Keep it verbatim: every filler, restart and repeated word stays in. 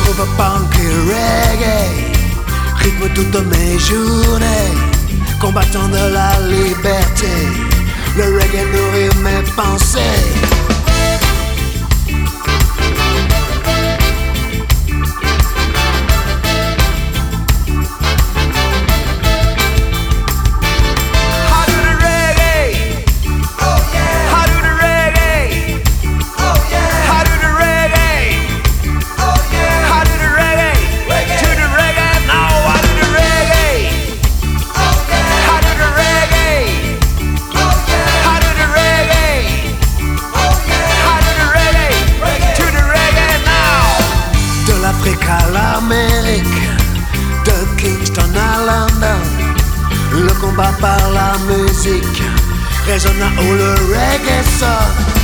groove punk et reggae rythme toutes mes journées, combattant de la liberté. Le reggae nourrit mes pensées. À l'Amérique, de Kingston à London, le combat par la musique résonne où le reggae sonne.